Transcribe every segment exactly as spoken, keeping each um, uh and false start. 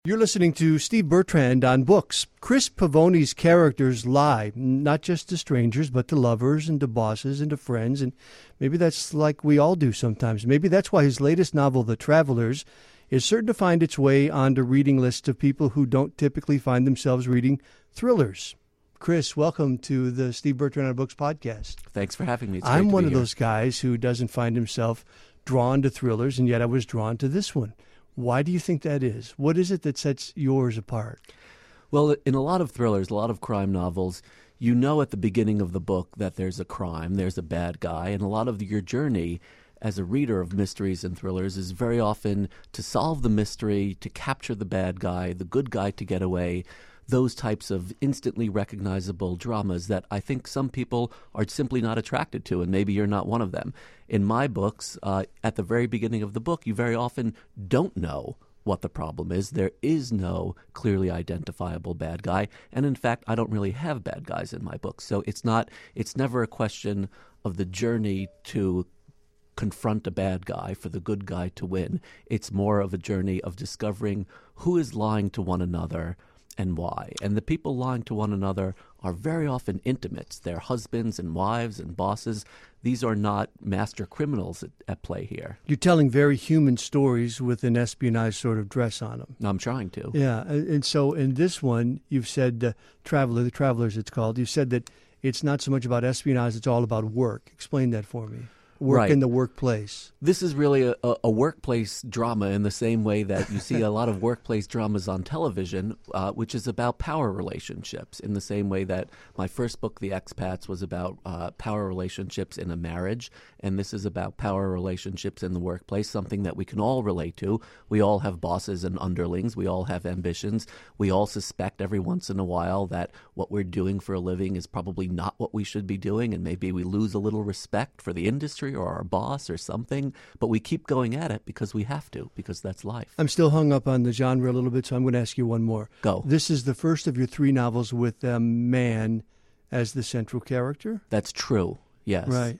You're listening to Steve Bertrand on Books. Chris Pavoni's characters lie, not just to strangers, but to lovers and to bosses and to friends. And maybe that's like we all do sometimes. Maybe that's why his latest novel, The Travelers, is certain to find its way onto reading lists of people who don't typically find themselves reading thrillers. Chris, welcome to the Steve Bertrand on Books podcast. Thanks for having me. It's I'm great to one be of here. those guys who doesn't find himself drawn to thrillers, and yet I was drawn to this one. Why do you think that is? What is it that sets yours apart? Well, in a lot of thrillers, a lot of crime novels, you know at the beginning of the book that there's a crime, there's a bad guy, and a lot of your journey as a reader of mysteries and thrillers is very often to solve the mystery, to capture the bad guy, the good guy to get away, those types of instantly recognizable dramas that I think some people are simply not attracted to, and maybe you're not one of them. In my books, uh, at the very beginning of the book, you very often don't know what the problem is. There is no clearly identifiable bad guy, and in fact, I don't really have bad guys in my books. So it's not, it's never a question of the journey to confront a bad guy for the good guy to win. It's more of a journey of discovering who is lying to one another and why. And the people lying to one another are very often intimates. They're husbands and wives and bosses. These are not master criminals at, at play here. You're telling very human stories with an espionage sort of dress on them. I'm trying to. Yeah, and so in this one, you've said, uh, Traveler, The Travelers it's called, you said that it's not so much about espionage, it's all about work. Explain that for me. Work Right. in the workplace. This is really a, a, a workplace drama in the same way that you see a lot of workplace dramas on television, uh, which is about power relationships, in the same way that my first book, The Expats, was about uh, power relationships in a marriage, and this is about power relationships in the workplace, something that we can all relate to. We all have bosses and underlings. We all have ambitions. We all suspect every once in a while that what we're doing for a living is probably not what we should be doing, and maybe we lose a little respect for the industry or our boss or something, but we keep going at it because we have to, because that's life. I'm still hung up on the genre a little bit, so I'm going to ask you one more. Go. This is the first of your three novels with a man as the central character? That's true, yes. Right.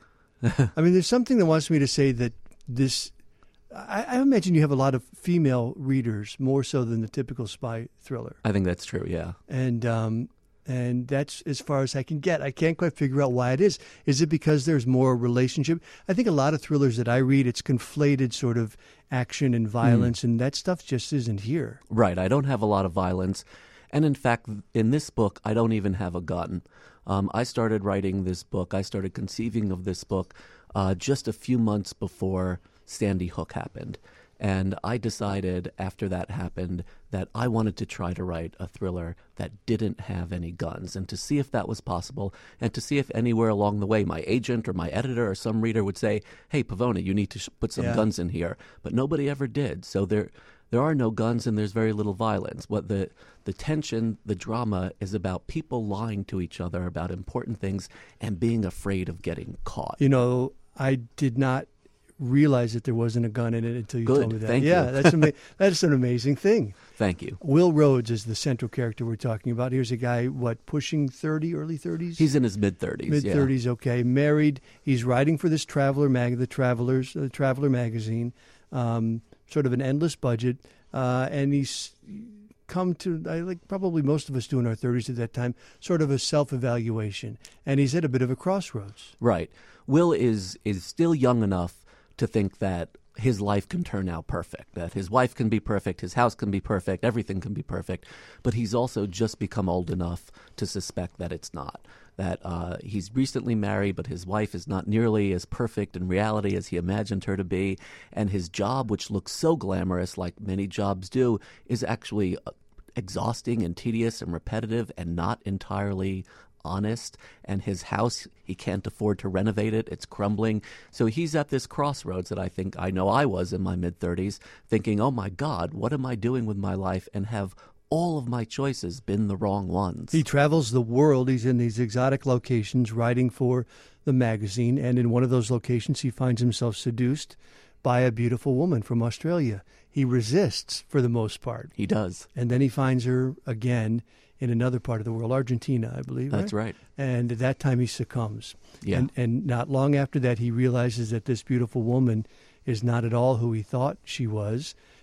I mean, there's something that wants me to say that this, I, I imagine you have a lot of female readers, more so than the typical spy thriller. I think that's true, yeah. And um, and that's as far as I can get. I can't quite figure out why it is. Is it because there's more relationship? I think a lot of thrillers that I read, it's conflated sort of action and violence, mm. and that stuff just isn't here. Right. I don't have a lot of violence. And in fact, in this book, I don't even have a gun. Um, I started writing this book, I started conceiving of this book uh, just a few months before Sandy Hook happened. And I decided after that happened that I wanted to try to write a thriller that didn't have any guns, and to see if that was possible, and to see if anywhere along the way my agent or my editor or some reader would say, hey, Pavoni, you need to sh- put some yeah. guns in here. But nobody ever did. So there there are no guns and there's very little violence. What the, the tension, the drama is about people lying to each other about important things and being afraid of getting caught. You know, I did not realize that there wasn't a gun in it until you Good. told me that. Thank yeah, you. that's ama- that's an amazing thing. Thank you. Will Rhodes is the central character we're talking about. Here's a guy, what, pushing thirty, early thirties? He's in his mid-thirties. Mid-thirties, yeah. okay. Married. He's writing for this Traveler mag, the Travelers, uh, Traveler magazine, um, sort of an endless budget, uh, and he's come to, I like probably most of us do in our thirties at that time, sort of a self-evaluation, and he's at a bit of a crossroads. Right. Will is is still young enough to think that his life can turn out perfect, that his wife can be perfect, his house can be perfect, everything can be perfect. But he's also just become old enough to suspect that it's not, that uh, he's recently married, but his wife is not nearly as perfect in reality as he imagined her to be. And his job, which looks so glamorous, like many jobs do, is actually exhausting and tedious and repetitive and not entirely honest. And his house, he can't afford to renovate it. It's crumbling. So he's at this crossroads that I think I know I was in my mid-thirties, thinking, oh my God, what am I doing with my life? And have all of my choices been the wrong ones? He travels the world. He's in these exotic locations writing for the magazine. And in one of those locations, he finds himself seduced by a beautiful woman from Australia. He resists for the most part. He does. And then he finds her again in another part of the world, Argentina, I believe. That's right. right. And at that time he succumbs. Yeah. And, and not long after that, he realizes that this beautiful woman is not at all who he thought she was.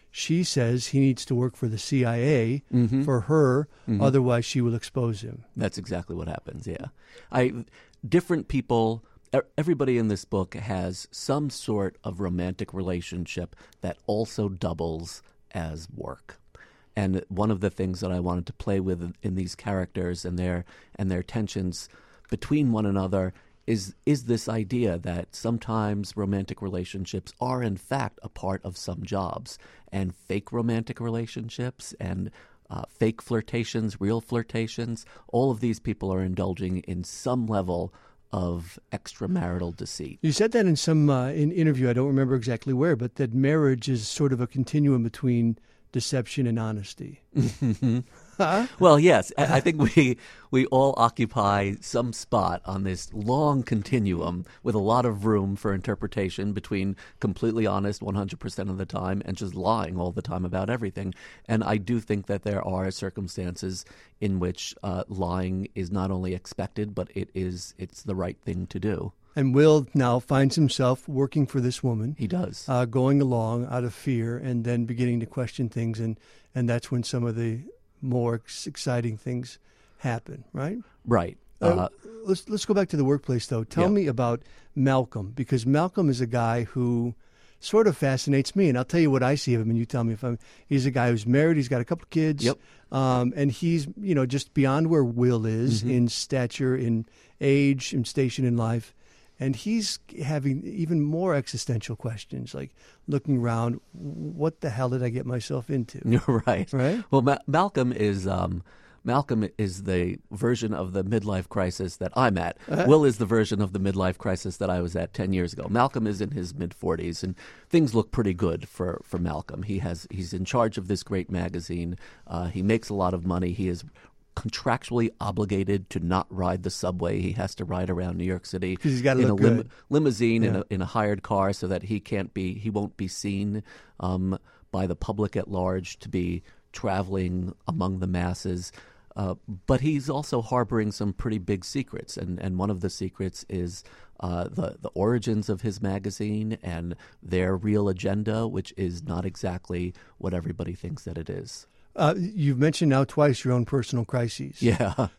she says he needs to work for the C I A Mm-hmm. for her, Mhm. otherwise she will expose him. That's exactly what happens. Yeah, I different people. e- Everybody in this book has some sort of romantic relationship that also doubles as work. And one of the things that I wanted to play with in these characters and their and their tensions between one another is is this idea that sometimes romantic relationships are in fact a part of some jobs, and fake romantic relationships and uh, fake flirtations, real flirtations, all of these people are indulging in some level of extramarital deceit. You said that in some uh, in interview, I don't remember exactly where, but that marriage is sort of a continuum between deception and honesty. Huh? Well, yes, I I think we we all occupy some spot on this long continuum with a lot of room for interpretation between completely honest one hundred percent of the time and just lying all the time about everything. And I do think that there are circumstances in which uh, lying is not only expected, but it is it's the right thing to do. And Will now finds himself working for this woman, He does. uh, going along out of fear, and then beginning to question things, and, and that's when some of the more ex- exciting things happen, right? Right. Uh, Uh, let's let's go back to the workplace, though. Tell Yeah. me about Malcolm, because Malcolm is a guy who sort of fascinates me, and I'll tell you what I see of him, and you tell me if I'm. He's a guy who's married. He's got a couple of kids. Yep. Um, and he's you know just beyond where Will is Mhm. in stature, in age, in station in life. And he's having even more existential questions, like looking around, what the hell did I get myself into? You're right. Right? Well, Ma- Malcolm is um, Malcolm is the version of the midlife crisis that I'm at. Uh-huh. Will is the version of the midlife crisis that I was at ten years ago. Malcolm is in his mid forties, and things look pretty good for, for Malcolm. He has he's in charge of this great magazine. Uh, he makes a lot of money. He is contractually obligated to not ride the subway. He has to ride around New York City 'Cause he's gotta in look a lim- good. limousine in Yeah. a in a hired car, so that he can't be he won't be seen um, by the public at large to be traveling among the masses. Uh, but he's also harboring some pretty big secrets, and, and one of the secrets is uh, the the origins of his magazine and their real agenda, which is not exactly what everybody thinks that it is. Uh, you've mentioned now twice your own personal crises. Yeah.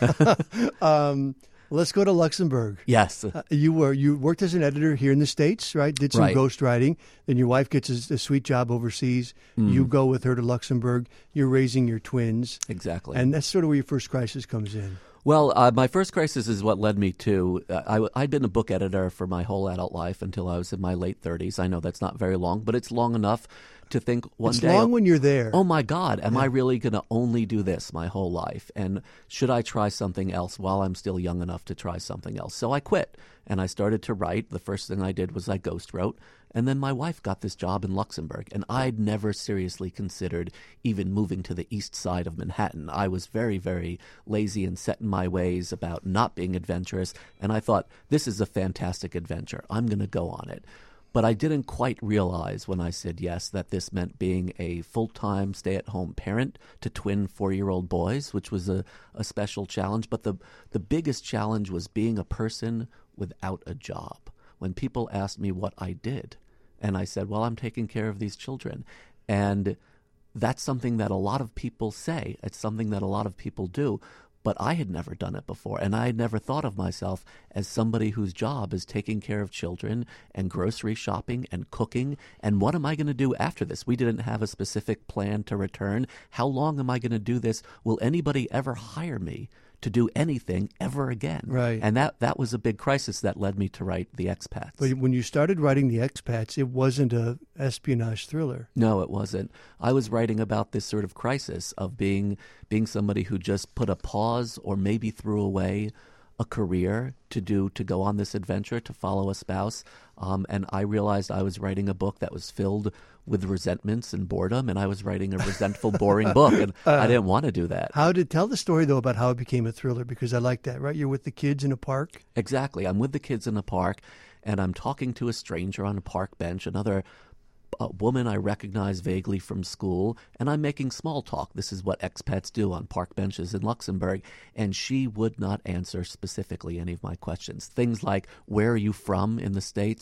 Um, let's go to Luxembourg. Yes. Uh, you were you worked as an editor here in the States, right? Did some Right. ghostwriting. Then your wife gets a, a sweet job overseas. You go with her to Luxembourg. You're raising your twins, Exactly. and that's sort of where your first crisis comes in. Well, uh, my first crisis is what led me to. Uh, I, I'd been a book editor for my whole adult life until I was in my late thirties. I know that's not very long, but it's long enough to think one It's day. long when you're there. Oh my God, am I really going to only do this my whole life? And should I try something else while I'm still young enough to try something else? So I quit and I started to write. The first thing I did was I ghost wrote. And then my wife got this job in Luxembourg, and I'd never seriously considered even moving to the east side of Manhattan. I was very, very lazy and set in my ways about not being adventurous, and I thought, this is a fantastic adventure. I'm going to go on it. But I didn't quite realize when I said yes that this meant being a full-time stay-at-home parent to twin four-year-old boys, which was a, a special challenge. But the, the biggest challenge was being a person without a job. When people asked me what I did, and I said, well, I'm taking care of these children. And that's something that a lot of people say. It's something that a lot of people do. But I had never done it before, and I had never thought of myself as somebody whose job is taking care of children and grocery shopping and cooking. And what am I going to do after this? We didn't have a specific plan to return. How long am I going to do this? Will anybody ever hire me to do anything ever again? Right. And that, that was a big crisis that led me to write The Expats. But when you started writing The Expats, it wasn't a espionage thriller. No, it wasn't. I was writing about this sort of crisis of being being somebody who just put a pause or maybe threw away a career to do to go on this adventure to follow a spouse. Um, and I realized I was writing a book that was filled with resentments and boredom, and I was writing a resentful, boring book, and Uh, I didn't want to do that. How did tell the story though about how it became a thriller? Because I like that. Right, you're with the kids in a park. Exactly. I'm with the kids in the park, and I'm talking to a stranger on a park bench, another a woman I recognize vaguely from school, and I'm making small talk. This is what expats do on park benches in Luxembourg, and she would not answer specifically any of my questions. Things like, where are you from in the States?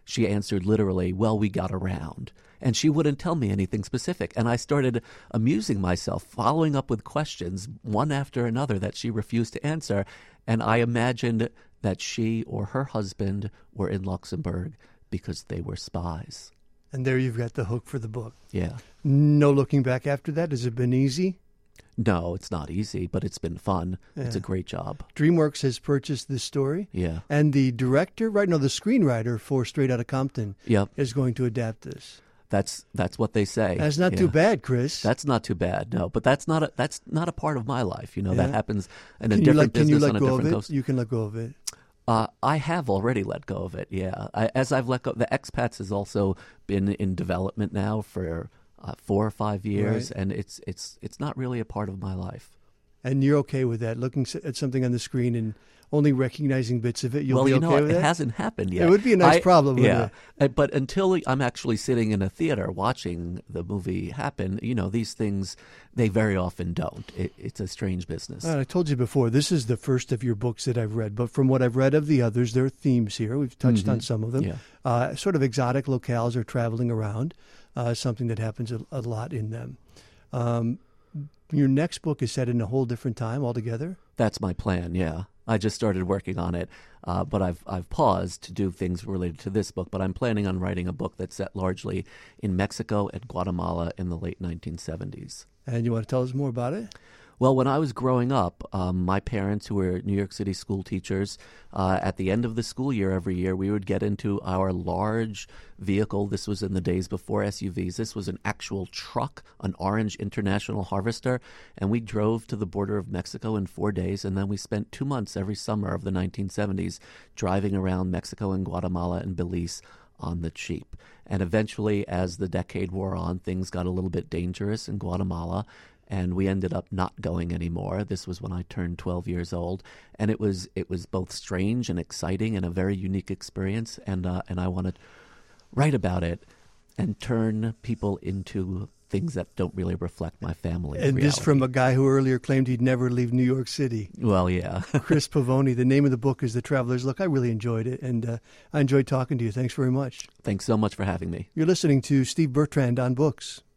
she answered literally, "Well, we got around." And she wouldn't tell me anything specific. And I started amusing myself, following up with questions, one after another, that she refused to answer. And I imagined that she or her husband were in Luxembourg because they were spies. And there you've got the hook for the book. Yeah. No looking back after that? Has it been easy? No, it's not easy, but it's been fun. Yeah. It's a great job. DreamWorks has purchased this story. Yeah. And the director, right, no, the screenwriter for Straight Outta Compton Yep. is going to adapt this. That's that's what they say. That's not Yeah. too bad, Chris. That's not too bad, no. But that's not a that's not a part of my life. You know, Yeah. that happens in a can you different let, can you business let on a go of different it? coast. You can let go of it. Uh, I have already let go of it. Yeah, I, as I've let go, the Expats has also been in development now for uh, four or five years, Right. and it's it's it's not really a part of my life. And you're okay with that, looking s- at something on the screen and only recognizing bits of it? You'll well, be you okay know, with it that? hasn't happened yet. It would be a nice I- problem, wouldn't yeah. it? Uh, But until I'm actually sitting in a theater watching the movie happen, you know, these things, they very often don't. It, it's a strange business. Uh, I told you before, this is the first of your books that I've read, but from what I've read of the others, there are themes here. We've touched on some of them. Yeah. Uh, sort of exotic locales are traveling around, uh, something that happens a, a lot in them. Um, your next book is set in a whole different time altogether. That's my plan. Yeah, I just started working on it, uh, but I've I've paused to do things related to this book. But I'm planning on writing a book that's set largely in Mexico and Guatemala in the late nineteen seventies. And you want to tell us more about it? Well, when I was growing up, um, my parents, who were New York City school teachers, uh, at the end of the school year every year, we would get into our large vehicle. This was in the days before S U Vs. This was an actual truck, an orange International Harvester, and we drove to the border of Mexico in four days, and then we spent two months every summer of the nineteen seventies driving around Mexico and Guatemala and Belize on the cheap. And eventually, as the decade wore on, things got a little bit dangerous in Guatemala, and we ended up not going anymore. This was when I turned twelve years old, and it was it was both strange and exciting and a very unique experience. And uh, and I want to write about it and turn people into things that don't really reflect my family. And this from a guy who earlier claimed he'd never leave New York City. Well, yeah. Chris Pavoni. The name of the book is The Traveler's Look. I really enjoyed it, and uh, I enjoyed talking to you. Thanks very much. Thanks so much for having me. You're listening to Steve Bertrand on Books.